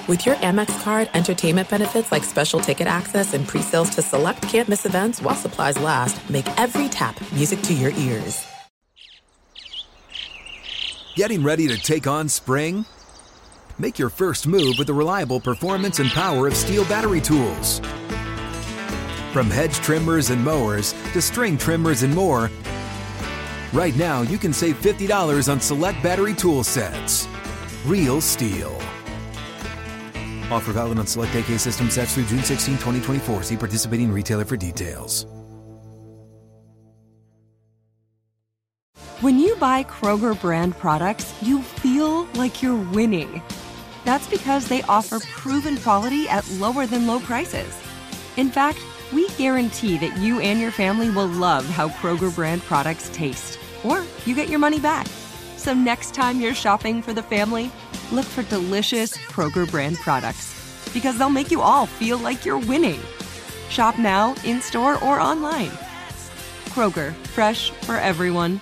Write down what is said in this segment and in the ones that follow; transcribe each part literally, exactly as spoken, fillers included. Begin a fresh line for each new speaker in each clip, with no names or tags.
With your Amex card, entertainment benefits like special ticket access and pre-sales to select can't-miss events while supplies last make every tap music to your ears.
Getting ready to take on spring? Make your first move with the reliable performance and power of Steel battery tools. From hedge trimmers and mowers to string trimmers and more, right now you can save fifty dollars on select battery tool sets. Real Steel. Offer valid on select A K system sets through June sixteenth, twenty twenty-four. See participating retailer for details.
When you buy Kroger brand products, you feel like you're winning. That's because they offer proven quality at lower than low prices. In fact, we guarantee that you and your family will love how Kroger brand products taste, or you get your money back. So next time you're shopping for the family, look for delicious Kroger brand products, because they'll make you all feel like you're winning. Shop now, in-store, or online. Kroger, fresh for everyone.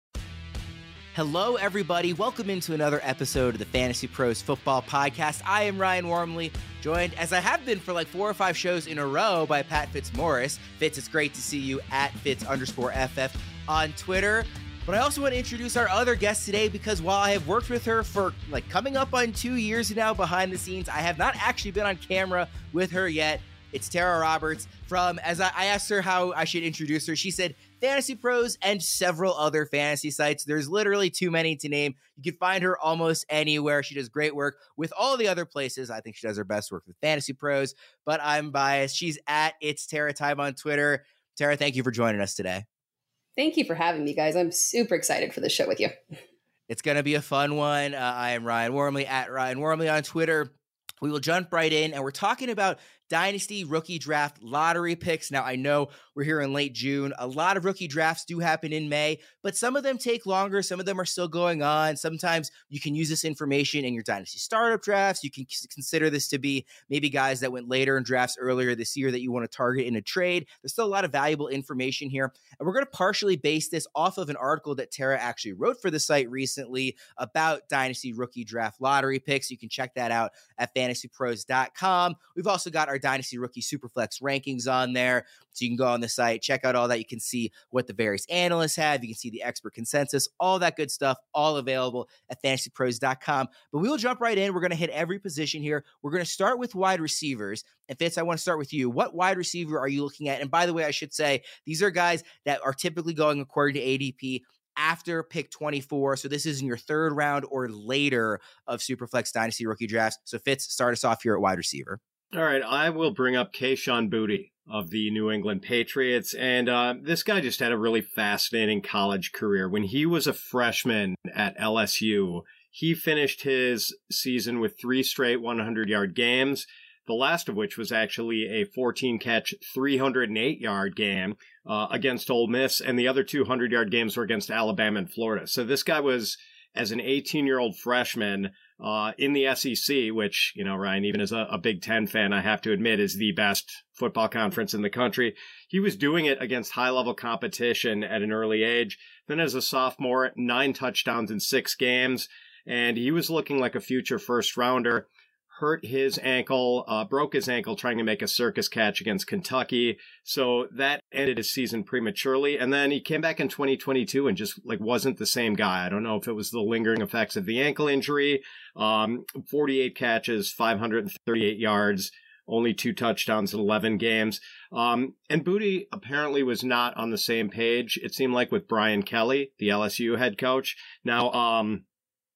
Hello, everybody. Welcome into another episode of the Fantasy Pros Football Podcast. I am Ryan Wormley, joined, as I have been for like four or five shows in a row, by Pat Fitzmaurice. Fitz, it's great to see you at Fitz underscore FF on Twitter. But I also want to introduce our other guest today, because while I have worked with her for like coming up on two years now behind the scenes, I have not actually been on camera with her yet. It's Tara Roberts from, as I, I asked her how I should introduce her, she said Fantasy Pros and several other fantasy sites. There's literally too many to name. You can find her almost anywhere. She does great work with all the other places. I think she does her best work with Fantasy Pros, but I'm biased. She's at It's Tara Time on Twitter. Tara, thank you for joining us today.
Thank you for having me, guys. I'm super excited for this show with you.
It's going to be a fun one. Uh, I am Ryan Wormley, at Ryan Wormley on Twitter. We will jump right in, and we're talking about Dynasty Rookie Draft lottery picks. Now, I know we're here in late June. A lot of rookie drafts do happen in May, but some of them take longer. Some of them are still going on. Sometimes you can use this information in your Dynasty startup drafts. You can consider this to be maybe guys that went later in drafts earlier this year that you want to target in a trade. There's still a lot of valuable information here, and we're going to partially base this off of an article that Tara actually wrote for the site recently about Dynasty Rookie Draft lottery picks. You can check that out at fantasy pros dot com. We've also got our Dynasty Rookie Superflex rankings on there. So you can go on the site, check out all that. You can see what the various analysts have. You can see the expert consensus, all that good stuff, all available at fantasy pros dot com. But we will jump right in. We're going to hit every position here. We're going to start with wide receivers. And Fitz, I want to start with you. What wide receiver are you looking at? And by the way, I should say, these are guys that are typically going according to A D P after pick twenty-four. So this is in your third round or later of Superflex Dynasty Rookie Drafts. So Fitz, start us off here at wide receiver.
All right, I will bring up Kayshon Boutte of the New England Patriots. And uh, this guy just had a really fascinating college career. When he was a freshman at L S U, he finished his season with three straight hundred-yard games, the last of which was actually a fourteen-catch, three hundred eight yard game uh, against Ole Miss, and the other two hundred-yard games were against Alabama and Florida. So this guy was, as an eighteen-year-old freshman, uh, in the S E C, which, you know, Ryan, even as a, a Big Ten fan, I have to admit is the best football conference in the country. He was doing it against high-level competition at an early age. Then as a sophomore, nine touchdowns in six games, and he was looking like a future first-rounder. Hurt his ankle, uh, broke his ankle trying to make a circus catch against Kentucky. So that ended his season prematurely. And then he came back in twenty twenty-two and just like wasn't the same guy. I don't know if it was the lingering effects of the ankle injury. Um, forty-eight catches, five hundred thirty-eight yards, only two touchdowns in eleven games. Um, and Boutte apparently was not on the same page, it seemed like, with Brian Kelly, the L S U head coach. Now, um,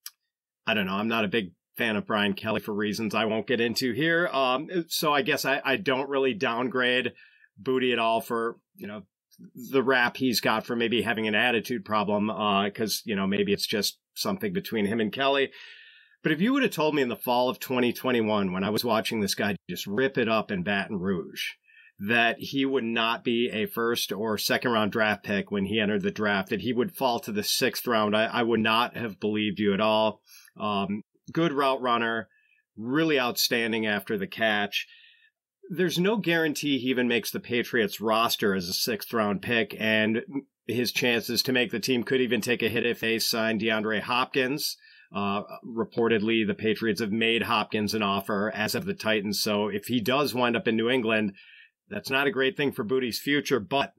I don't know. I'm not a big fan of Brian Kelly for reasons I won't get into here. Um, so I guess I, I don't really downgrade Boutte at all for, you know, the rap he's got for maybe having an attitude problem, uh, cause, you know, maybe it's just something between him and Kelly. But if you would have told me in the fall of twenty twenty-one, when I was watching this guy just rip it up in Baton Rouge, that he would not be a first or second round draft pick when he entered the draft, that he would fall to the sixth round, I, I would not have believed you at all. Um, Good route runner, really outstanding after the catch. There's no guarantee he even makes the Patriots roster as a sixth round pick, and his chances to make the team could even take a hit if they sign DeAndre Hopkins. Uh, reportedly, the Patriots have made Hopkins an offer, as of the Titans. So if he does wind up in New England, that's not a great thing for Booty's future. But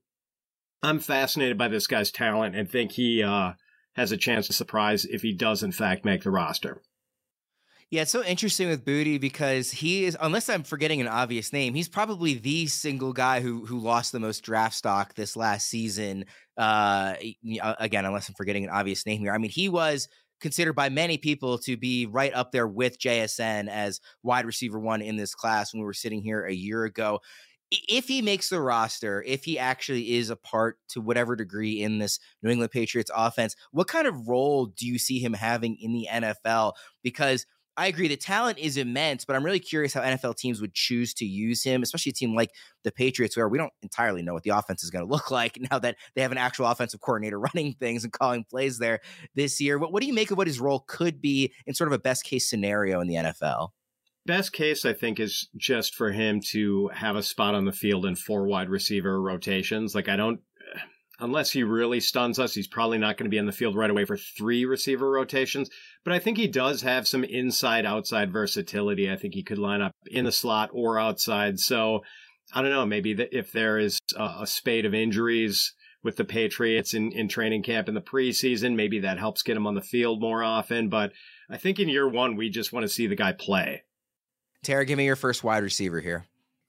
I'm fascinated by this guy's talent and think he uh, has a chance to surprise if he does, in fact, make the roster.
Yeah, it's so interesting with Booty because he is, unless I'm forgetting an obvious name, he's probably the single guy who who lost the most draft stock this last season. Uh, again, unless I'm forgetting an obvious name here. I mean, he was considered by many people to be right up there with J S N as wide receiver one in this class when we were sitting here a year ago. If he makes the roster, if he actually is a part to whatever degree in this New England Patriots offense, what kind of role do you see him having in the N F L? Because I agree, the talent is immense, but I'm really curious how N F L teams would choose to use him, especially a team like the Patriots, where we don't entirely know what the offense is going to look like now that they have an actual offensive coordinator running things and calling plays there this year. What, what do you make of what his role could be in sort of a best case scenario in the N F L?
Best case, I think, is just for him to have a spot on the field in four wide receiver rotations. Like, I don't, unless he really stuns us, he's probably not going to be on the field right away for three receiver rotations. But I think he does have some inside-outside versatility. I think he could line up in the slot or outside. So I don't know, maybe that if there is a, a spate of injuries with the Patriots in, in training camp in the preseason, maybe that helps get him on the field more often. But I think in year one, we just want to see the guy play.
Tara, give me your first wide receiver here.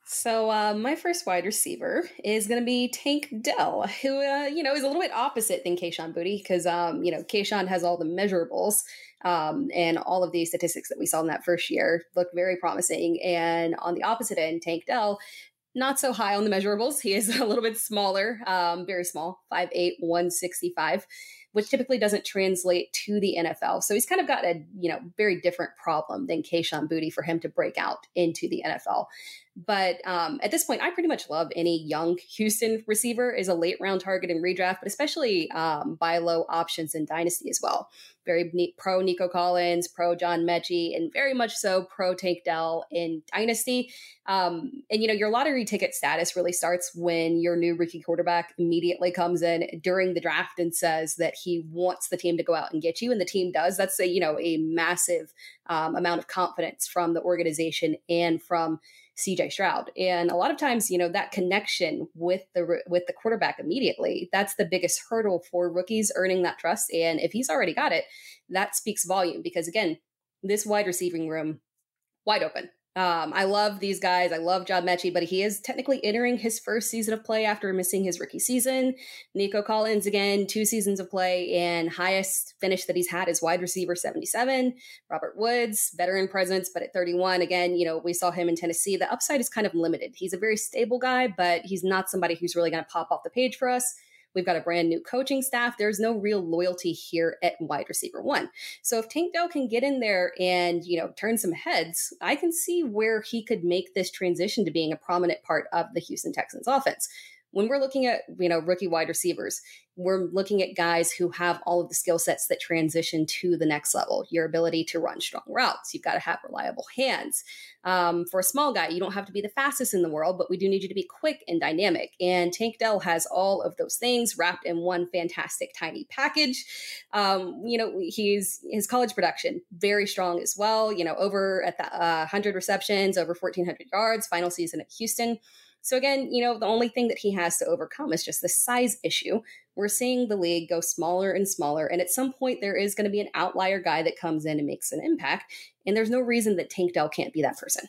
So uh, my first wide receiver is going to be Tank Dell, who, uh, you know, is a little bit opposite than Kayshon Boutte because, um, you know, Kayshon has all the measurables um, and all of the statistics that we saw in that first year looked very promising. And on the opposite end, Tank Dell, not so high on the measurables. He is a little bit smaller, um, very small, five eight, one sixty-five, which typically doesn't translate to the N F L. So he's kind of got a, you know, very different problem than Kayshon Boutte for him to break out into the N F L. But um, at this point, I pretty much love any young Houston receiver as a late round target in redraft, but especially um, buy low options in Dynasty as well. Very neat, pro Nico Collins, pro John Mechie, and very much so pro Tank Dell in Dynasty. Um, and, you know, your lottery ticket status really starts when your new rookie quarterback immediately comes in during the draft and says that he wants the team to go out and get you. And the team does. That's a, you know, a massive um, amount of confidence from the organization and from C J Stroud. And a lot of times, you know, that connection with the with the quarterback immediately, that's the biggest hurdle for rookies earning that trust. And if he's already got it, that speaks volume because, again, this wide receiving room, wide open. Um, I love these guys. I love John Mechie, but he is technically entering his first season of play after missing his rookie season. Nico Collins, again, two seasons of play, and highest finish that he's had is wide receiver seventy-seven. Robert Woods, veteran presence, but at thirty-one, again, you know, we saw him in Tennessee. The upside is kind of limited. He's a very stable guy, but he's not somebody who's really going to pop off the page for us. We've got a brand new coaching staff. There's no real loyalty here at wide receiver one. So if Tank Dell can get in there and, you know, turn some heads, I can see where he could make this transition to being a prominent part of the Houston Texans offense. When we're looking at, you know, rookie wide receivers, we're looking at guys who have all of the skill sets that transition to the next level. Your ability to run strong routes. You've got to have reliable hands. Um, for a small guy, you don't have to be the fastest in the world, but we do need you to be quick and dynamic. And Tank Dell has all of those things wrapped in one fantastic tiny package. Um, you know, he's his college production, very strong as well. You know, over at the uh, one hundred receptions, over fourteen hundred yards, final season at Houston. So again, you know, the only thing that he has to overcome is just the size issue. We're seeing the league go smaller and smaller. And at some point, there is going to be an outlier guy that comes in and makes an impact. And there's no reason that Tank Dell can't be that person.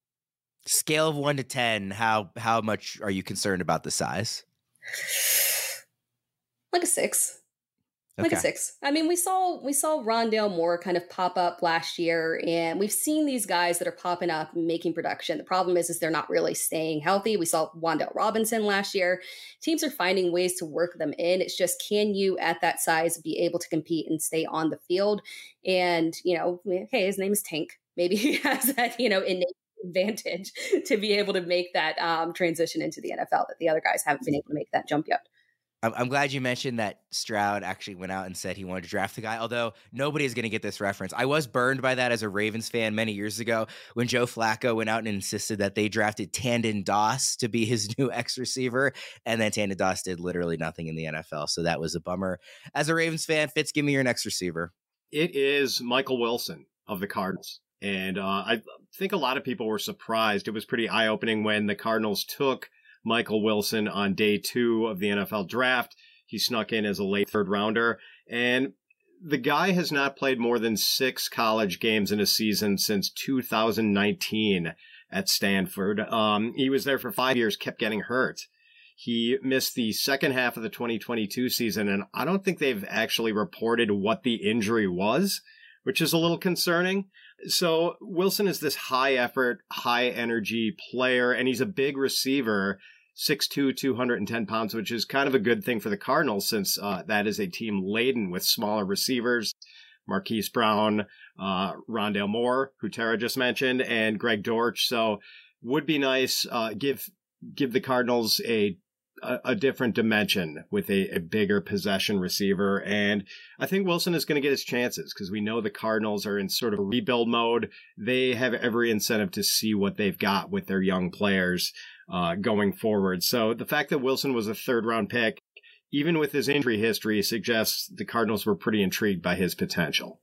Scale of one to ten, how how much are you concerned about the size?
Like a six.
Okay.
Like a six. I mean, we saw we saw Rondale Moore kind of pop up last year, and we've seen these guys that are popping up and making production. The problem is, is they're not really staying healthy. We saw Wan'Dale Robinson last year. Teams are finding ways to work them in. It's just, can you at that size be able to compete and stay on the field? And, you know, hey, his name is Tank. Maybe he has that, you know, innate advantage to be able to make that um, transition into the N F L that the other guys haven't been able to make that jump yet.
I'm glad you mentioned that Stroud actually went out and said he wanted to draft the guy, although nobody is going to get this reference. I was burned by that as a Ravens fan many years ago when Joe Flacco went out and insisted that they drafted Tandon Doss to be his new X receiver, and then Tandon Doss did literally nothing in the N F L, so that was a bummer. As a Ravens fan, Fitz, give me your next receiver.
it is Michael Wilson of the Cardinals. And uh, I think a lot of people were surprised. It was pretty eye-opening when the Cardinals took Michael Wilson on day two of the N F L draft. He snuck in as a late third rounder. And the guy has not played more than six college games in a season since two thousand nineteen at Stanford. Um, he was there for five years, kept getting hurt. He missed the second half of the twenty twenty-two season, and I don't think they've actually reported what the injury was, which is a little concerning. So Wilson is this high effort, high energy player, and he's a big receiver, six two, two hundred ten pounds, which is kind of a good thing for the Cardinals since uh, that is a team laden with smaller receivers. Marquise Brown, uh, Rondale Moore, who Tara just mentioned, and Greg Dortch. So would be nice, uh, give give the Cardinals a a, a different dimension with a, a bigger possession receiver. And I think Wilson is going to get his chances because we know the Cardinals are in sort of a rebuild mode. They have every incentive to see what they've got with their young players uh, going forward. So the fact that Wilson was a third round pick, even with his injury history, suggests the Cardinals were pretty intrigued by his potential.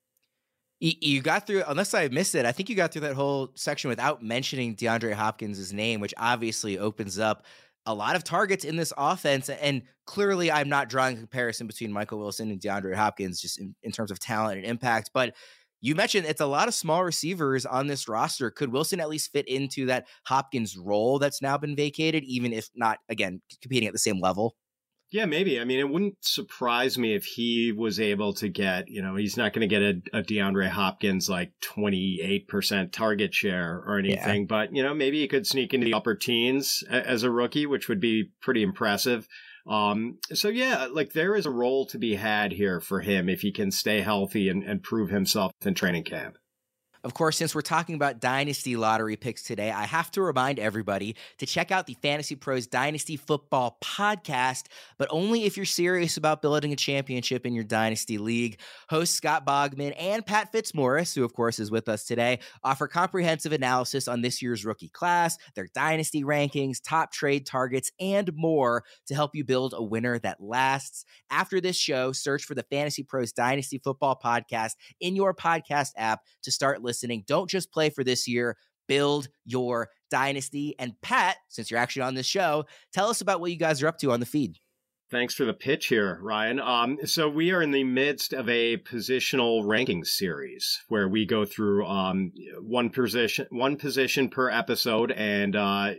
You got through, unless I missed it, I think you got through that whole section without mentioning DeAndre Hopkins' name, which obviously opens up a lot of targets in this offense. And clearly I'm not drawing a comparison between Michael Wilson and DeAndre Hopkins just in, in terms of talent and impact. But you mentioned it's a lot of small receivers on this roster. Could Wilson at least fit into that Hopkins role that's now been vacated, even if not, again, competing at the same level?
Yeah, maybe. I mean, it wouldn't surprise me if he was able to get, you know, he's not going to get a, a DeAndre Hopkins like twenty-eight percent target share or anything, yeah. But, you know, maybe he could sneak into the upper teens as a rookie, which would be pretty impressive. Um, so, yeah, like there is a role to be had here for him if he can stay healthy and, and prove himself in training camp.
Of course, since we're talking about Dynasty Lottery picks today, I have to remind everybody to check out the Fantasy Pros Dynasty Football podcast, but only if you're serious about building a championship in your Dynasty League. Hosts Scott Bogman and Pat Fitzmaurice, who of course is with us today, offer comprehensive analysis on this year's rookie class, their Dynasty rankings, top trade targets, and more to help you build a winner that lasts. After this show, search for the Fantasy Pros Dynasty Football podcast in your podcast app to start listening. Listening. Don't just play for this year, build your dynasty. And Pat, since you're actually on this show, tell us about what you guys are up to on the feed.
Thanks for the pitch here, Ryan. Um, so we are in the midst of a positional ranking series where we go through um, one position, one position per episode and uh,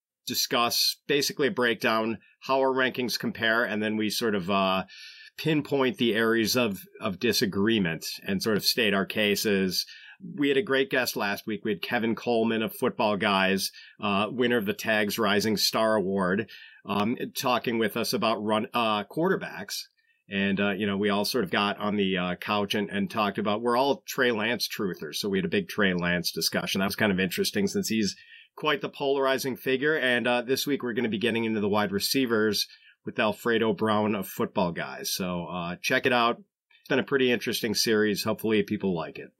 discuss basically a breakdown how our rankings compare, and then we sort of uh, pinpoint the areas of of disagreement and sort of state our cases. We had a great guest last week. We had Kevin Coleman of Football Guys, uh, winner of the Tags Rising Star Award, um, talking with us about run uh, quarterbacks. And, uh, you know, we all sort of got on the uh, couch and, and talked about, we're all Trey Lance truthers. So we had a big Trey Lance discussion. That was kind of interesting since he's quite the polarizing figure. And uh, this week we're going to be getting into the wide receivers with Alfredo Brown of Football Guys. So uh, check it out. It's been a pretty interesting series. Hopefully people like it.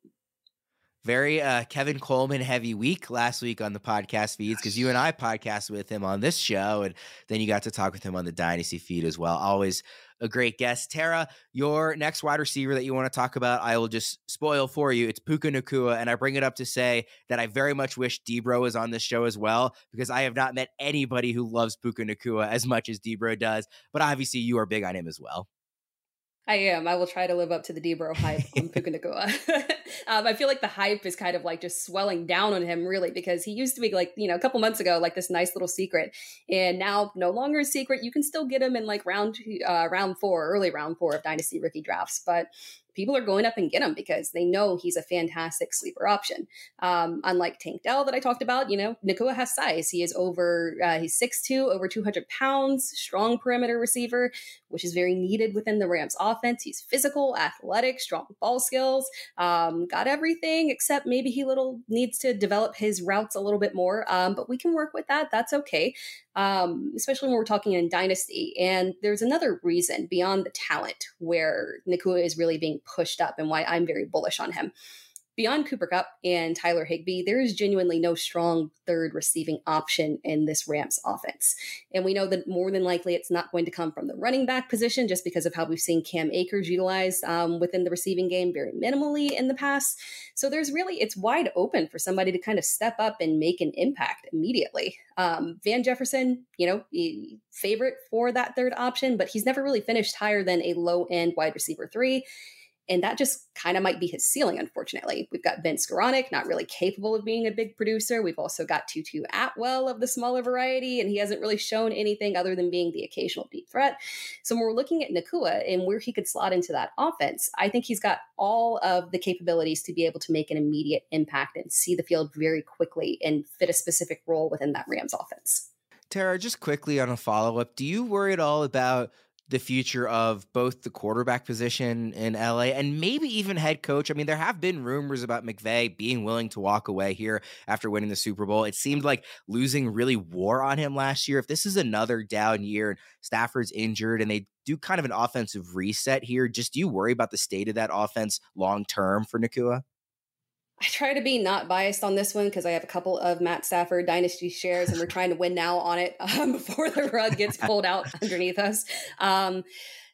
Very uh, Kevin Coleman heavy week last week on the podcast feeds because you and I podcast with him on this show, and then you got to talk with him on the Dynasty feed as well. Always a great guest. Tara, your next wide receiver that you want to talk about, I will just spoil for you. It's Puka Nacua, and I bring it up to say that I very much wish Debro was on this show as well because I have not met anybody who loves Puka Nacua as much as Debro does, but obviously you are big on him as well.
I am. I will try to live up to the Debro hype on Puka Nacua. um, I feel like the hype is kind of like just swelling down on him, really, because he used to be like, you know, a couple months ago, like this nice little secret. And now no longer a secret. You can still get him in like round uh, round four, early round four of Dynasty rookie drafts. But people are going up and get him because they know he's a fantastic sleeper option. Um, unlike Tank Dell that I talked about, you know, Nacua has size. He is over, uh, he's six two, over two hundred pounds, strong perimeter receiver, which is very needed within the Rams offense. He's physical, athletic, strong ball skills, um, got everything except maybe he little needs to develop his routes a little bit more. Um, but we can work with that. That's okay. Um, especially when we're talking in Dynasty. And there's another reason beyond the talent where Nacua is really being pushed up and why I'm very bullish on him. beyond Cooper Kupp and Tyler Higbee, there is genuinely no strong third receiving option in this Rams offense. And we know that more than likely it's not going to come from the running back position just because of how we've seen Cam Akers utilized um, within the receiving game very minimally in the past. So there's really, it's wide open for somebody to kind of step up and make an impact immediately. Um, Van Jefferson, you know, favorite for that third option, but he's never really finished higher than a low end wide receiver three. And that just kind of might be his ceiling, unfortunately. We've got Ben Skoranek, not really capable of being a big producer. We've also got Tutu Atwell of the smaller variety, and he hasn't really shown anything other than being the occasional deep threat. So when we're looking at Nacua and where he could slot into that offense, I think he's got all of the capabilities to be able to make an immediate impact and see the field very quickly and fit a specific role within that Rams offense.
Tara, just quickly on a follow-up, do you worry at all about the future of both the quarterback position in L A and maybe even head coach? I mean, there have been rumors about McVay being willing to walk away here after winning the Super Bowl. It seemed like losing really wore on him last year. If this is another down year and Stafford's injured and they do kind of an offensive reset here, just do you worry about the state of that offense long-term for Nacua?
I try to be not biased on this one because I have a couple of Matt Stafford dynasty shares and we're trying to win now on it um, before the rug gets pulled out underneath us. Um,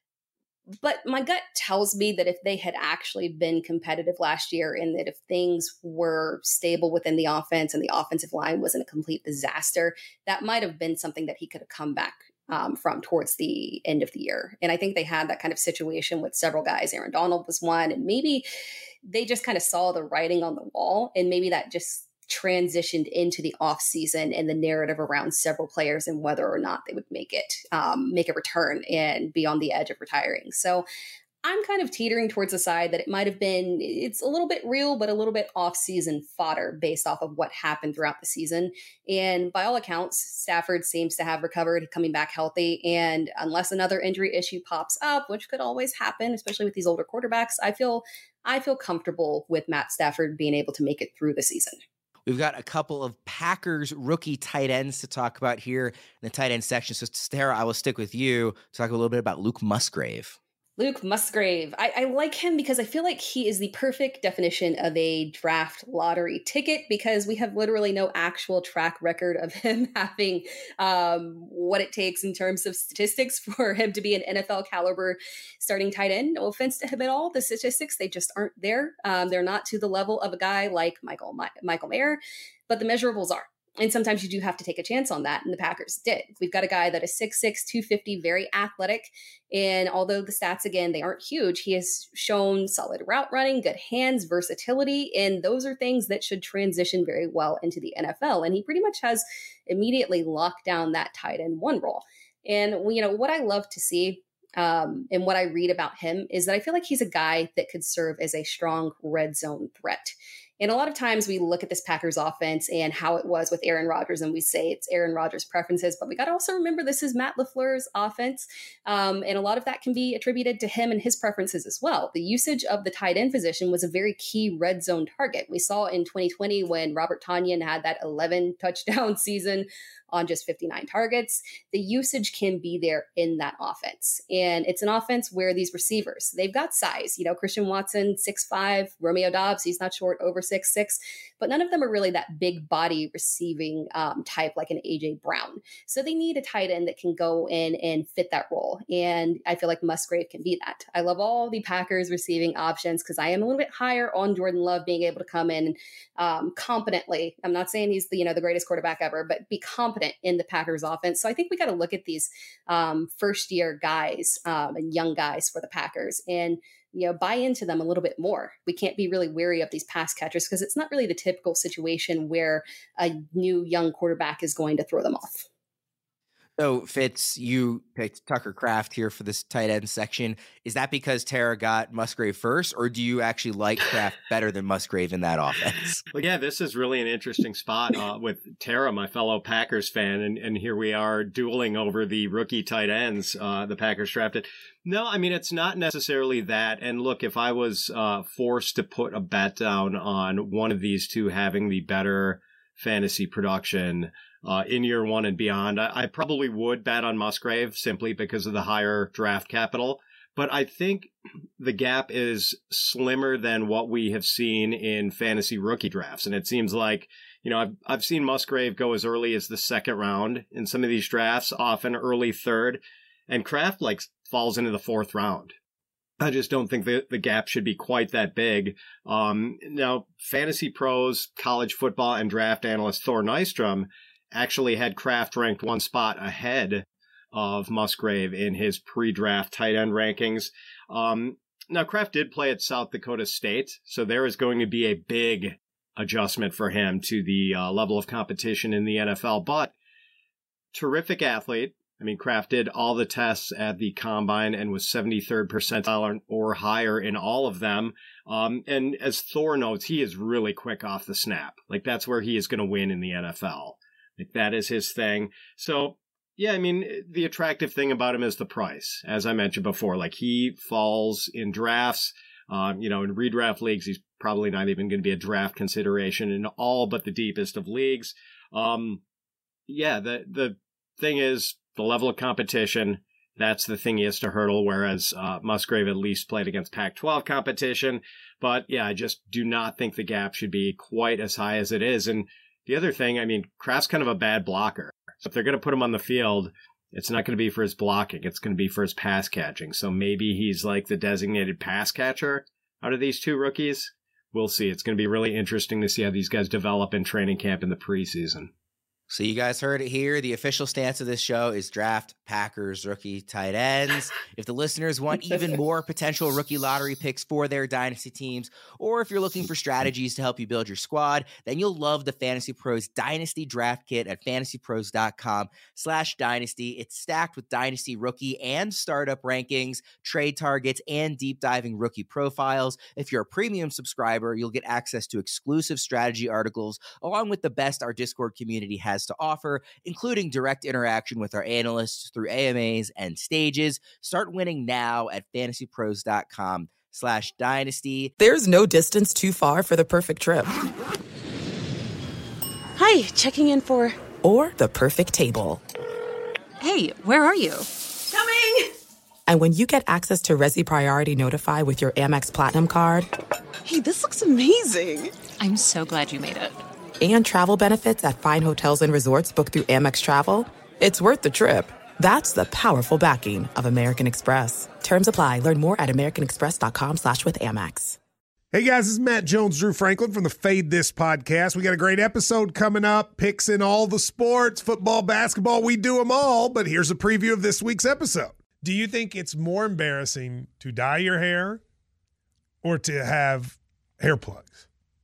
but my gut tells me that if they had actually been competitive last year and that if things were stable within the offense and the offensive line wasn't a complete disaster, that might have been something that he could have come back Um, from towards the end of the year. And I think they had that kind of situation with several guys. Aaron Donald was one, and maybe they just kind of saw the writing on the wall, and maybe that just transitioned into the off season and the narrative around several players and whether or not they would make it, um, make a return and be on the edge of retiring. So I'm kind of teetering towards the side that it might have been, it's a little bit real, but a little bit off-season fodder based off of what happened throughout the season. And by all accounts, Stafford seems to have recovered, coming back healthy. And unless another injury issue pops up, which could always happen, especially with these older quarterbacks, I feel I feel comfortable with Matt Stafford being able to make it through the season.
We've got a couple of Packers rookie tight ends to talk about here in the tight end section. So, Tara, I will stick with you to talk a little bit about Luke Musgrave.
Luke Musgrave. I, I like him because I feel like he is the perfect definition of a draft lottery ticket because we have literally no actual track record of him having um, what it takes in terms of statistics for him to be an N F L caliber starting tight end. No offense to him at all. The statistics, they just aren't there. Um, they're not to the level of a guy like Michael, My- Michael Mayer, but the measurables are. And sometimes you do have to take a chance on that, and the Packers did. We've got a guy that is six six, two fifty, very athletic, and although the stats, again, they aren't huge, he has shown solid route running, good hands, versatility, and those are things that should transition very well into the N F L, and he pretty much has immediately locked down that tight end one role. And, you know, what I love to see um, and what I read about him is that I feel like he's a guy that could serve as a strong red zone threat. And a lot of times we look at this Packers offense and how it was with Aaron Rodgers, and we say it's Aaron Rodgers' preferences, but we got to also remember this is Matt LaFleur's offense. Um, and a lot of that can be attributed to him and his preferences as well. The usage of the tight end position was a very key red zone target. We saw in twenty twenty when Robert Tonyan had that eleven touchdown season on just fifty-nine targets. The usage can be there in that offense. And it's an offense where these receivers, they've got size. You know, Christian Watson, six five, Romeo Doubs, he's not short, over six six, but none of them are really that big body receiving um, type like an A J Brown. So they need a tight end that can go in and fit that role. And I feel like Musgrave can be that. I love all the Packers receiving options because I am a little bit higher on Jordan Love being able to come in um, competently. I'm not saying he's the, you know, the greatest quarterback ever, but be competent in the Packers offense. So I think we got to look at these um, first year guys um, and young guys for the Packers and, you know, buy into them a little bit more. We can't be really wary of these pass catchers because it's not really the typical situation where a new young quarterback is going to throw them off.
So, Fitz, you picked Tucker Kraft here for this tight end section. Is that because Tara got Musgrave first, or do you actually like Kraft better than Musgrave in that offense?
Well, yeah, this is really an interesting spot uh, with Tara, my fellow Packers fan, and, and here we are dueling over the rookie tight ends uh, the Packers drafted. No, I mean, it's not necessarily that. And look, if I was uh, forced to put a bet down on one of these two having the better fantasy production uh, in year one and beyond, I, I probably would bet on Musgrave simply because of the higher draft capital. but I think the gap is slimmer than what we have seen in fantasy rookie drafts. And it seems like, you know, I've, I've seen Musgrave go as early as the second round in some of these drafts, often early third, and Kraft like falls into the fourth round. I just don't think the, the gap should be quite that big. Um, now, Fantasy Pros, college football, and draft analyst Thor Nystrom actually had Kraft ranked one spot ahead of Musgrave in his pre-draft tight end rankings. Um, now, Kraft did play at South Dakota State, so there is going to be a big adjustment for him to the uh, level of competition in the N F L, but terrific athlete. I mean, Kraft did all the tests at the combine and was seventy-third percentile or higher in all of them. Um, and as Thor notes, he is really quick off the snap. Like, that's where he is going to win in the N F L. Like, that is his thing. So, yeah, I mean, the attractive thing about him is the price. As I mentioned before, like, he falls in drafts. Um, you know, in redraft leagues, he's probably not even going to be a draft consideration in all but the deepest of leagues. Um, yeah, the the thing is, the level of competition, that's the thing he has to hurdle, whereas uh, Musgrave at least played against Pac twelve competition. But yeah, I just do not think the gap should be quite as high as it is. And the other thing, I mean, Kraft's kind of a bad blocker. So if they're going to put him on the field, it's not going to be for his blocking. It's going to be for his pass catching. So maybe he's like the designated pass catcher out of these two rookies. We'll see. It's going to be really interesting to see how these guys develop in training camp in the preseason.
So you guys heard it here. The official stance of this show is draft Packers rookie tight ends. If the listeners want even more potential rookie lottery picks for their dynasty teams, or if you're looking for strategies to help you build your squad, then you'll love the Fantasy Pros Dynasty Draft Kit at fantasypros.com slash dynasty. It's stacked with dynasty rookie and startup rankings, trade targets, and deep diving rookie profiles. If you're a premium subscriber, you'll get access to exclusive strategy articles, along with the best our Discord community has to offer, including direct interaction with our analysts through A M As and stages. Start winning now at fantasypros.com slash dynasty.
There's no distance too far for the perfect trip.
Hi, checking in for...
Or the perfect table.
Hey, where are you?
Coming!
And when you get access to Resi Priority Notify with your Amex Platinum card...
Hey, this looks amazing! I'm so glad you made it.
And travel benefits at fine hotels and resorts booked through Amex Travel, it's worth the trip. That's the powerful backing of American Express. Terms apply. Learn more at americanexpress.com slash with Amex.
Hey guys, this is Matt Jones, Drew Franklin from the Fade This podcast. We got a great episode coming up. Picks in all the sports, football, basketball, we do them all. But here's a preview of this week's episode. Do you think it's more embarrassing to dye your hair or to have hair plugs?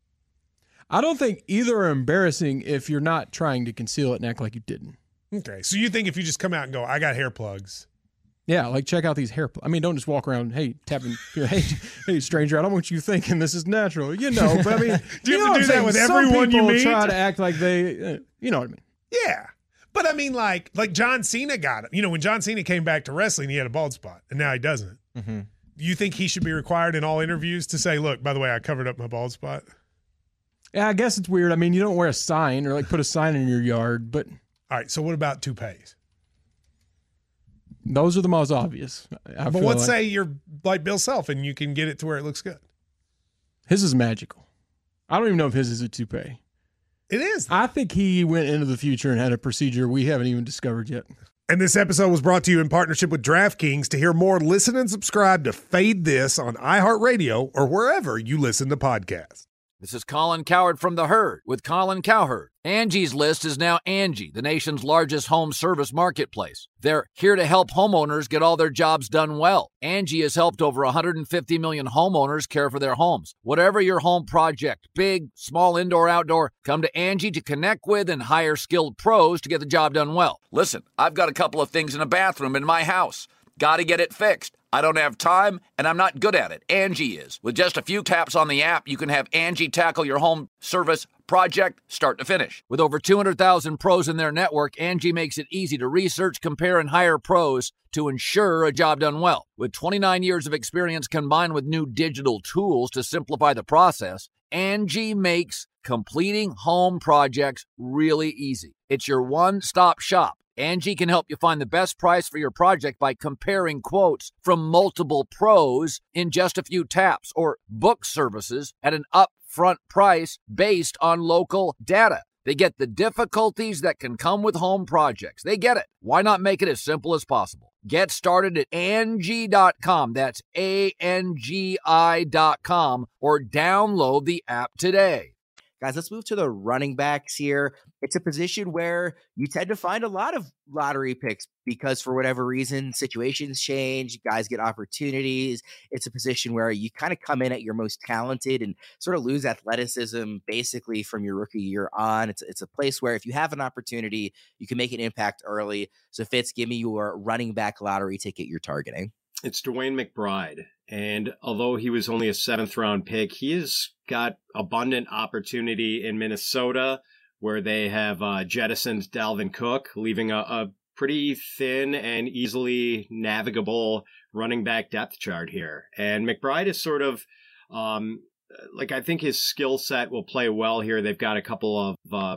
I don't think either are embarrassing if you're not trying to conceal it and act like you didn't.
Okay, so you think if you just come out and go, I got hair plugs.
Yeah, like check out these hair plugs. I mean, don't just walk around, hey, tapping, hey, hey, stranger, I don't want you thinking this is natural. You know, but I mean,
do you,
you
have to do that with everyone you meet?
Try to act like they, uh, you know what I mean?
Yeah, but I mean, like, like John Cena got it. You know, when John Cena came back to wrestling, he had a bald spot, and now he doesn't. Mm-hmm. You think he should be required in all interviews to say, look, by the way, I covered up my bald spot?
Yeah, I guess it's weird. I mean, you don't wear a sign or like put a sign in your yard, but...
All right, so what about toupees?
Those are the most obvious. I
but let's
like.
say you're like Bill Self and you can get it to where it looks good.
His is magical. I don't even know if his is a toupee.
It is.
I think he went into the future and had a procedure we haven't even discovered yet.
And this episode was brought to you in partnership with DraftKings. To hear more, listen and subscribe to Fade This on iHeartRadio or wherever you listen to podcasts.
This is Colin Cowherd from The Herd with Colin Cowherd. Angie's List is now Angie, the nation's largest home service marketplace. They're here to help homeowners get all their jobs done well. Angie has helped over one hundred fifty million homeowners care for their homes. Whatever your home project, big, small, indoor, outdoor, come to Angie to connect with and hire skilled pros to get the job done well. Listen, I've got a couple of things in a bathroom in my house. Got to get it fixed. I don't have time, and I'm not good at it. Angie is. With just a few taps on the app, you can have Angie tackle your home service project start to finish. With over two hundred thousand pros in their network, Angie makes it easy to research, compare, and hire pros to ensure a job done well. With twenty-nine years of experience combined with new digital tools to simplify the process, Angie makes completing home projects really easy. It's your one-stop shop. Angie can help you find the best price for your project by comparing quotes from multiple pros in just a few taps, or book services at an upfront price based on local data. They get the difficulties that can come with home projects. They get it. Why not make it as simple as possible? Get started at Angie dot com. That's A N G I dot com, or download the app today.
Guys, let's move to the running backs here. It's a position where you tend to find a lot of lottery picks because for whatever reason, situations change, guys get opportunities. It's a position where you kind of come in at your most talented and sort of lose athleticism basically from your rookie year on. It's, it's a place where if you have an opportunity, you can make an impact early. So Fitz, give me your running back lottery ticket you're targeting.
It's DeWayne McBride. And although he was only a seventh round pick, he has got abundant opportunity in Minnesota, where they have uh, jettisoned Dalvin Cook, leaving a, a pretty thin and easily navigable running back depth chart here. And McBride is sort of, um, like, I think his skill set will play well here. They've got a couple of uh,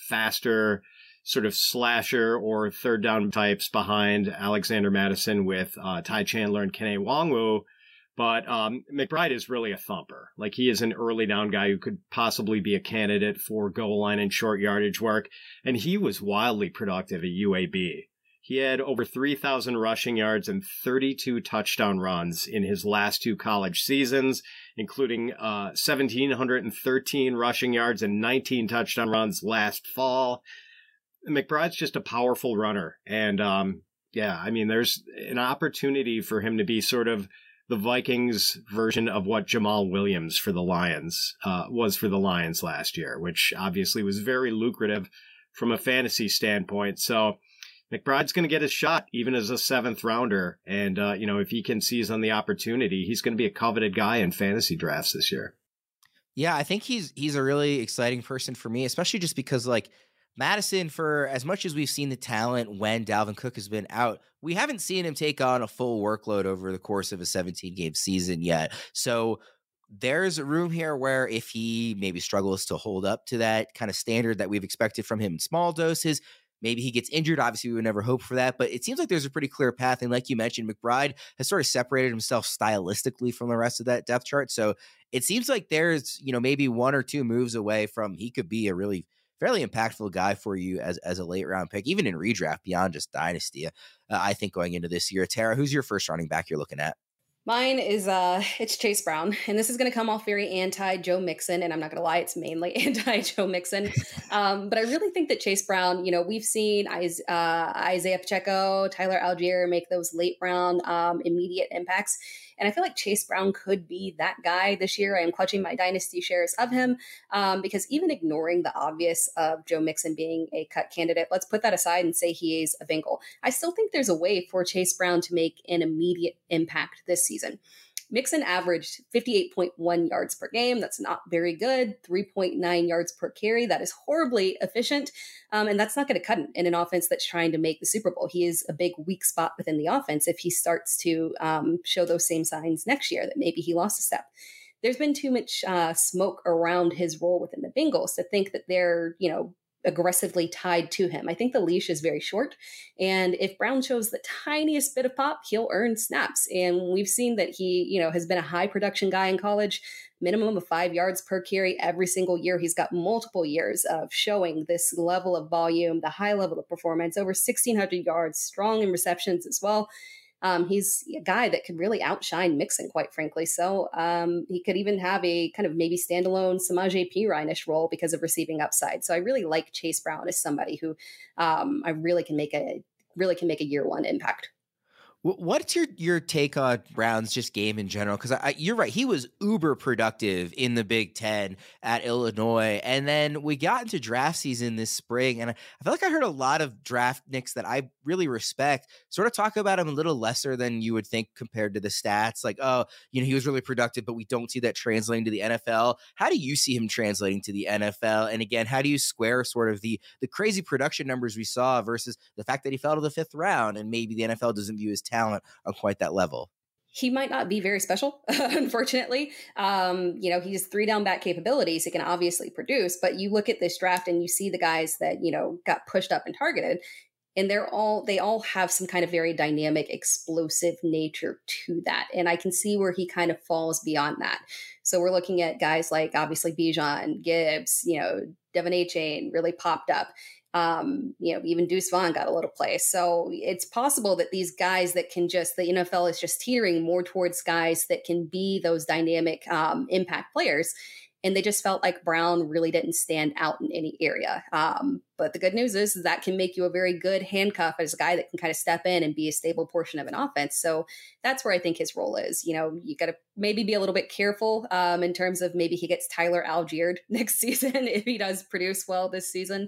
faster sort of slasher or third down types behind Alexander Madison with uh, Ty Chandler and Kene Nwangwu. But um, McBride is really a thumper. Like, he is an early down guy who could possibly be a candidate for goal line and short yardage work. And he was wildly productive at U A B. He had over three thousand rushing yards and thirty-two touchdown runs in his last two college seasons, including uh, one thousand seven hundred thirteen rushing yards and nineteen touchdown runs last fall. McBride's just a powerful runner. And um, yeah, I mean, there's an opportunity for him to be sort of the Vikings version of what Jamal Williams for the Lions uh, was for the Lions last year, which obviously was very lucrative from a fantasy standpoint. So McBride's going to get his shot even as a seventh rounder. And, uh, you know, if he can seize on the opportunity, he's going to be a coveted guy in fantasy drafts this year.
Yeah, I think he's he's a really exciting person for me, especially just because, like, Madison, for as much as we've seen the talent when Dalvin Cook has been out, we haven't seen him take on a full workload over the course of a seventeen-game season yet. So there's room here where if he maybe struggles to hold up to that kind of standard that we've expected from him in small doses, maybe he gets injured. Obviously, we would never hope for that, but it seems like there's a pretty clear path. And like you mentioned, McBride has sort of separated himself stylistically from the rest of that depth chart. So it seems like there's, you know, maybe one or two moves away from he could be a really fairly impactful guy for you as, as a late round pick, even in redraft beyond just dynasty. Uh, I think going into this year. Tara, who's your first running back you're looking at?
Mine is, uh, it's Chase Brown, and this is going to come off very anti-Joe Mixon, and I'm not going to lie, it's mainly anti-Joe Mixon, um, but I really think that Chase Brown, you know, we've seen uh, Isaiah Pacheco, Tyler Algier make those late round um, immediate impacts, and I feel like Chase Brown could be that guy this year. I am clutching my dynasty shares of him um, because even ignoring the obvious of Joe Mixon being a cut candidate, let's put that aside and say he is a Bengal. I still think there's a way for Chase Brown to make an immediate impact this season. Mixon averaged fifty-eight point one yards per game. That's not very good. three point nine yards per carry. That is horribly efficient. Um, and that's not going to cut in an offense that's trying to make the Super Bowl. He is a big weak spot within the offense if he starts to um, show those same signs next year that maybe he lost a step. There's been too much uh, smoke around his role within the Bengals to think that they're, you know, aggressively tied to him. I think the leash is very short. And if Brown shows the tiniest bit of pop, he'll earn snaps. And we've seen that he, you know, has been a high production guy in college, minimum of five yards per carry every single year. He's got multiple years of showing this level of volume, the high level of performance, over sixteen hundred yards, strong in receptions as well. Um, he's a guy that could really outshine Mixon, quite frankly. So um, he could even have a kind of maybe standalone Samaje Perine-ish role because of receiving upside. So I really like Chase Brown as somebody who um, I really can make a really can make a year one impact.
What's your your take on Brown's just game in general? Because I, you're right, he was uber productive in the Big Ten at Illinois, and then we got into draft season this spring, and I, I feel like I heard a lot of draft nicks that I really respect sort of talk about him a little lesser than you would think compared to the stats. Like, oh, you know, he was really productive, but we don't see that translating to the N F L. How do you see him translating to the N F L? And again, how do you square sort of the the crazy production numbers we saw versus the fact that he fell to the fifth round, and maybe the N F L doesn't view his talent on quite that level?
He might not be very special, unfortunately. Um, you know, he has three down back capabilities. He can obviously produce, but you look at this draft and you see the guys that, you know, got pushed up and targeted. And they're all, they all have some kind of very dynamic, explosive nature to that. And I can see where he kind of falls beyond that. So we're looking at guys like obviously Bijan, Gibbs, you know, Devin A-Chain really popped up. Um, you know, even Deuce Vaughn got a little play. So it's possible that these guys that can just, the N F L is just teetering more towards guys that can be those dynamic um, impact players. And they just felt like Brown really didn't stand out in any area. Um, but the good news is that can make you a very good handcuff as a guy that can kind of step in and be a stable portion of an offense. So that's where I think his role is. You know, you got to maybe be a little bit careful um, in terms of maybe he gets Tyler Allgeired next season if he does produce well this season.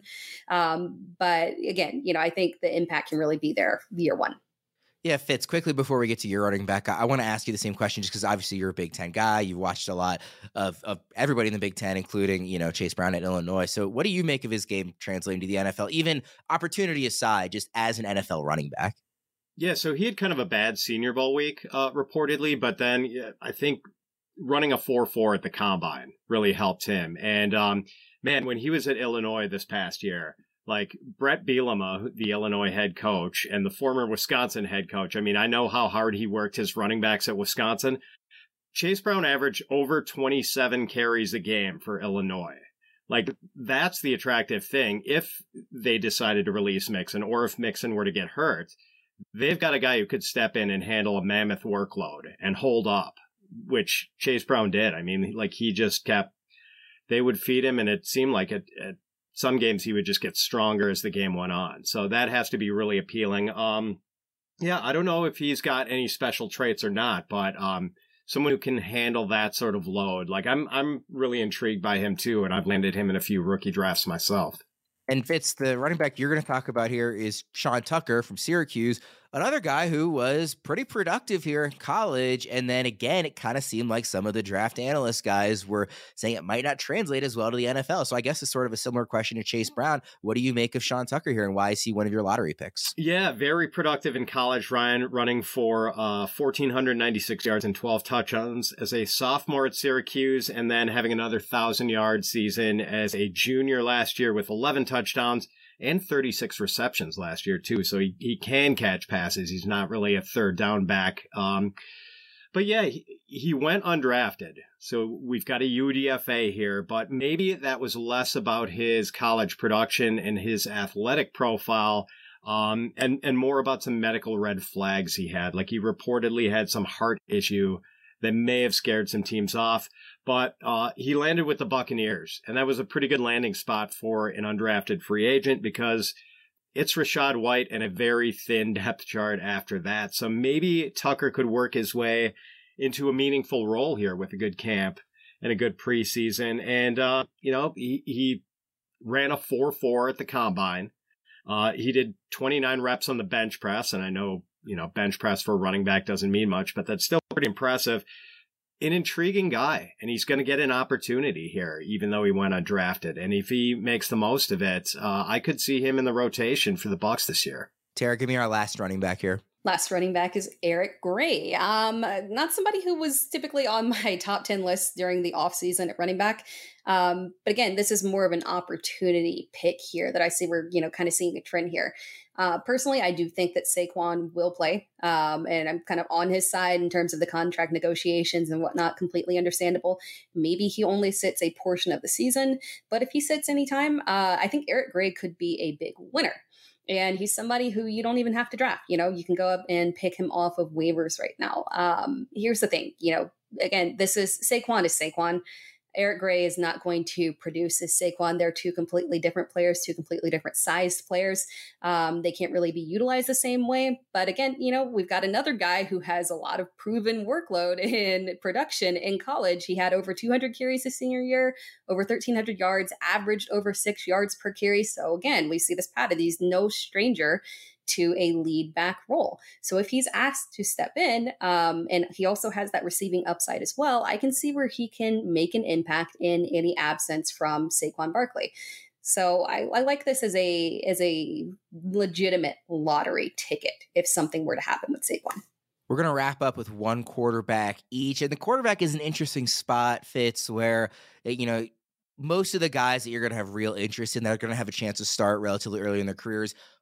Um, but again, you know, I think the impact can really be there year one.
Yeah, Fitz, quickly before we get to your running back, I, I want to ask you the same question just because obviously you're a Big Ten guy. You've watched a lot of, of everybody in the Big Ten, including, you know, Chase Brown at Illinois. So what do you make of his game translating to the N F L, even opportunity aside, just as an N F L running back?
Yeah, so he had kind of a bad Senior Bowl week, uh, reportedly, but then yeah, I think running a four four at the Combine really helped him. And, um, man, when he was at Illinois this past year, like Brett Bielema, the Illinois head coach, and the former Wisconsin head coach. I mean, I know how hard he worked his running backs at Wisconsin. Chase Brown averaged over twenty-seven carries a game for Illinois. Like, that's the attractive thing. If they decided to release Mixon, or if Mixon were to get hurt, they've got a guy who could step in and handle a mammoth workload and hold up, which Chase Brown did. I mean, like, he just kept, they would feed him, and it seemed like it, it some games he would just get stronger as the game went on. So that has to be really appealing. Um, yeah, I don't know if he's got any special traits or not, but um, someone who can handle that sort of load. Like I'm, I'm really intrigued by him too, and I've landed him in a few rookie drafts myself.
And Fitz, the running back you're going to talk about here is Sean Tucker from Syracuse, another guy who was pretty productive here in college. And then again, it kind of seemed like some of the draft analyst guys were saying it might not translate as well to the N F L. So I guess it's sort of a similar question to Chase Brown. What do you make of Sean Tucker here, and why is he one of your lottery picks?
Yeah, very productive in college, Ryan, running for uh, one thousand four hundred ninety-six yards and twelve touchdowns as a sophomore at Syracuse, and then having another one thousand yard season as a junior last year with eleven touchdowns and thirty-six receptions last year too. So he, he can catch passes. He's not really a third down back. Um, but yeah, he, he went undrafted. So we've got a U D F A here, but maybe that was less about his college production and his athletic profile, um, and, and more about some medical red flags he had. Like he reportedly had some heart issue that may have scared some teams off. But uh, he landed with the Buccaneers, and that was a pretty good landing spot for an undrafted free agent because it's Rachaad White and a very thin depth chart after that. So maybe Tucker could work his way into a meaningful role here with a good camp and a good preseason. And, uh, you know, he, he ran a four four at the Combine. Uh, he did twenty-nine reps on the bench press, and I know, you know, bench press for a running back doesn't mean much, but that's still pretty impressive. An intriguing guy, and he's going to get an opportunity here, even though he went undrafted. And if he makes the most of it, uh, I could see him in the rotation for the Bucs this year.
Tara, give me our last running back here.
Last running back is Eric Gray. Um, not somebody who was typically on my top ten list during the offseason at running back. Um, but again, this is more of an opportunity pick here that I see we're, you know, kind of seeing a trend here. Uh, personally, I do think that Saquon will play, um, and I'm kind of on his side in terms of the contract negotiations and whatnot, completely understandable. Maybe he only sits a portion of the season, but if he sits anytime, uh, I think Eric Gray could be a big winner. And he's somebody who you don't even have to draft. You know, you can go up and pick him off of waivers right now. Um, here's the thing, you know, again, this is Saquon is Saquon. Eric Gray is not going to produce as Saquon. They're two completely different players, two completely different sized players. Um, they can't really be utilized the same way. But again, you know, we've got another guy who has a lot of proven workload in production in college. He had over two hundred carries his senior year, over thirteen hundred yards, averaged over six yards per carry. So again, we see this pattern. He's no stranger to a lead back role. So if he's asked to step in, um, and he also has that receiving upside as well, I can see where he can make an impact in any absence from Saquon Barkley. So I, I like this as a as a legitimate lottery ticket if something were to happen with Saquon.
We're going to wrap up with one quarterback each. And the quarterback is an interesting spot, Fitz, where, you know, most of the guys that you're going to have real interest in that are going to have a chance to start relatively early in their careers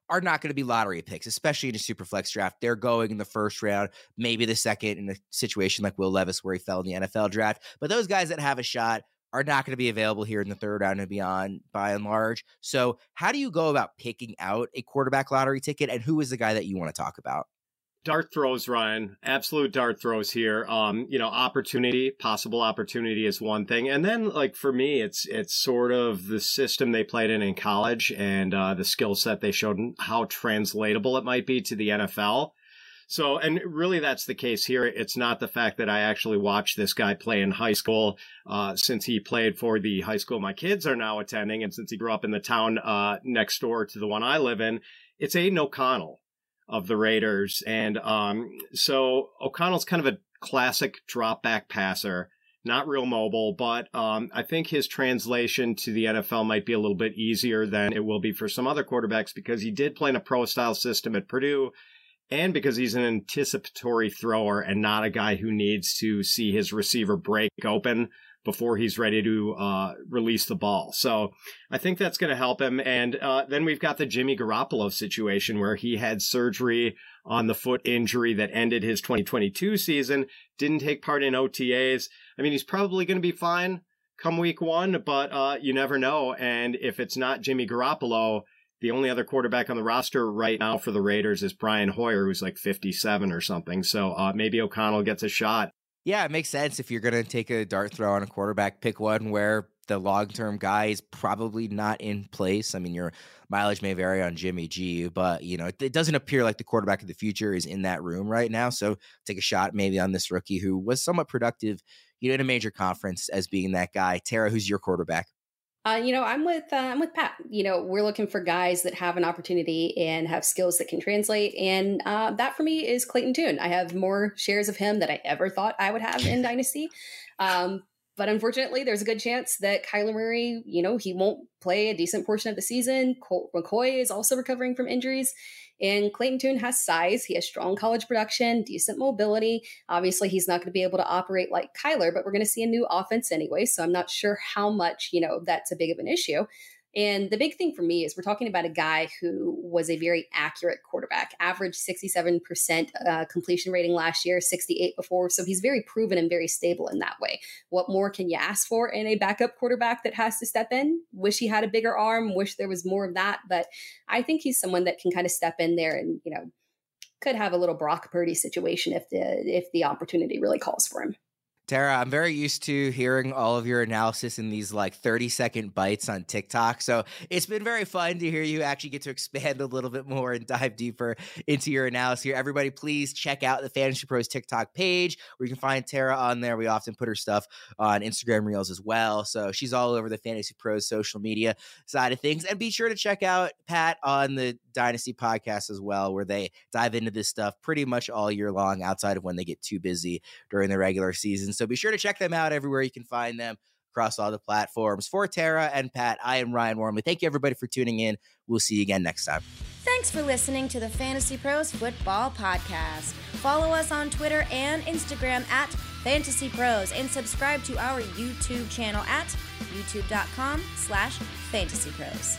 are not going to be lottery picks, especially in a super flex draft. They're going in the first round, maybe the second in a situation like Will Levis where he fell in the N F L draft. But those guys that have a shot are not going to be available here in the third round and beyond by and large. So how do you go about picking out a quarterback lottery ticket, and who is the guy that you want to talk about?
Dart throws, Ryan. Absolute dart throws here. Um, you know, opportunity, possible opportunity is one thing. And then, like, for me, it's it's sort of the system they played in in college and uh, the skill set they showed and how translatable it might be to the N F L. So, and really that's the case here. It's not the fact that I actually watched this guy play in high school, uh, since he played for the high school my kids are now attending, and since he grew up in the town uh, next door to the one I live in. It's Aiden O'Connell of the Raiders. And um, so O'Connell's kind of a classic drop back passer, not real mobile, but um, I think his translation to the N F L might be a little bit easier than it will be for some other quarterbacks because he did play in a pro style system at Purdue and because he's an anticipatory thrower and not a guy who needs to see his receiver break open before he's ready to uh, release the ball. So I think that's going to help him. And uh, then we've got the Jimmy Garoppolo situation where he had surgery on the foot injury that ended his twenty twenty-two season, didn't take part in O T As. I mean, he's probably going to be fine come week one, but uh, you never know. And if it's not Jimmy Garoppolo, the only other quarterback on the roster right now for the Raiders is Brian Hoyer, who's like fifty-seven or something. So uh, maybe O'Connell gets a shot.
Yeah, it makes sense. If you're going to take a dart throw on a quarterback, pick one where the long-term guy is probably not in place. I mean, your mileage may vary on Jimmy G, but, you know, it, it doesn't appear like the quarterback of the future is in that room right now. So take a shot maybe on this rookie who was somewhat productive, you know, in a major conference as being that guy. Tara, who's your quarterback?
Uh, you know, I'm with uh, I'm with Pat. You know, we're looking for guys that have an opportunity and have skills that can translate, and uh, that for me is Clayton Tune. I have more shares of him than I ever thought I would have in Dynasty, um, but unfortunately, there's a good chance that Kyler Murray, you know, he won't play a decent portion of the season. Colt McCoy is also recovering from injuries. And Clayton Tune has size. He has strong college production, decent mobility. Obviously, he's not going to be able to operate like Kyler, but we're going to see a new offense anyway. So I'm not sure how much, you know, that's a big of an issue. And the big thing for me is we're talking about a guy who was a very accurate quarterback, averaged sixty-seven percent uh, completion rating last year, sixty-eight before. So he's very proven and very stable in that way. What more can you ask for in a backup quarterback that has to step in? Wish he had a bigger arm, wish there was more of that. But I think he's someone that can kind of step in there and, you know, could have a little Brock Purdy situation if the if the opportunity really calls for him.
Tara, I'm very used to hearing all of your analysis in these like thirty second bites on TikTok. So it's been very fun to hear you actually get to expand a little bit more and dive deeper into your analysis here. Everybody, please check out the Fantasy Pros TikTok page where you can find Tara on there. We often put her stuff on Instagram Reels as well. So she's all over the Fantasy Pros social media side of things. And be sure to check out Pat on the Dynasty podcast as well, where they dive into this stuff pretty much all year long outside of when they get too busy during the regular season. So be sure to check them out everywhere you can find them across all the platforms. For Tara and Pat, I am Ryan Wormley. Thank you, everybody, for tuning in. We'll see you again next time.
Thanks for listening to the Fantasy Pros Football Podcast. Follow us on Twitter and Instagram at Fantasy Pros and subscribe to our YouTube channel at youtube.com slash Fantasy Pros.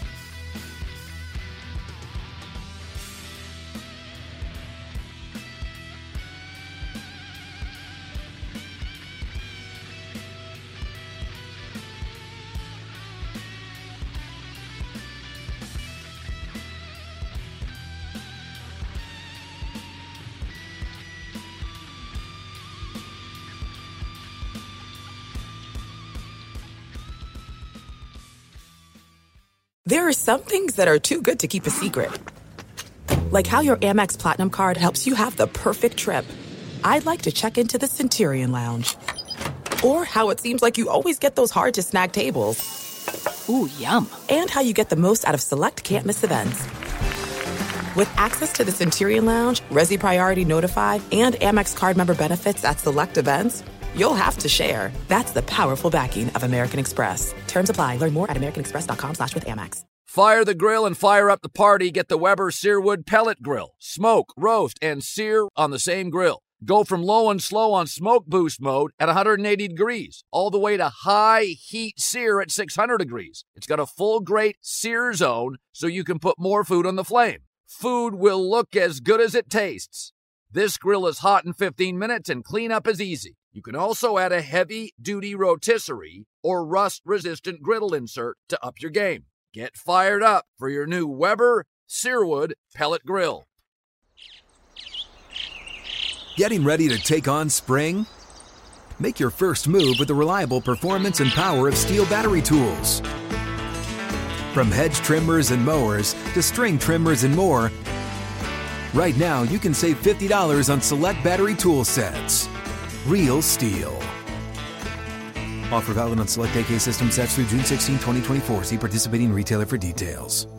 There are some things that are too good to keep a secret. Like how your Amex Platinum card helps you have the perfect trip. I'd like to check into the Centurion Lounge. Or how it seems like you always get those hard-to-snag tables.
Ooh, yum.
And how you get the most out of select can't-miss events. With access to the Centurion Lounge, Resi Priority Notify, and Amex card member benefits at select events, you'll have to share. That's the powerful backing of American Express. Terms apply. Learn more at americanexpress.com slash with Amex.
Fire the grill and fire up the party. Get the Weber Searwood Pellet Grill. Smoke, roast, and sear on the same grill. Go from low and slow on smoke boost mode at one hundred eighty degrees, all the way to high heat sear at six hundred degrees. It's got a full grate sear zone so you can put more food on the flame. food will look as good as it tastes. This grill is hot in fifteen minutes and cleanup is easy. You can also add a heavy-duty rotisserie or rust-resistant griddle insert to up your game. Get fired up for your new Weber Searwood pellet grill.
Getting ready to take on spring? Make your first move with the reliable performance and power of Steel battery tools. From hedge trimmers and mowers to string trimmers and more, right now you can save fifty dollars on select battery tool sets. Real Steel. Offer valid on select A K system sets through June sixteenth, twenty twenty-four. See participating retailer for details.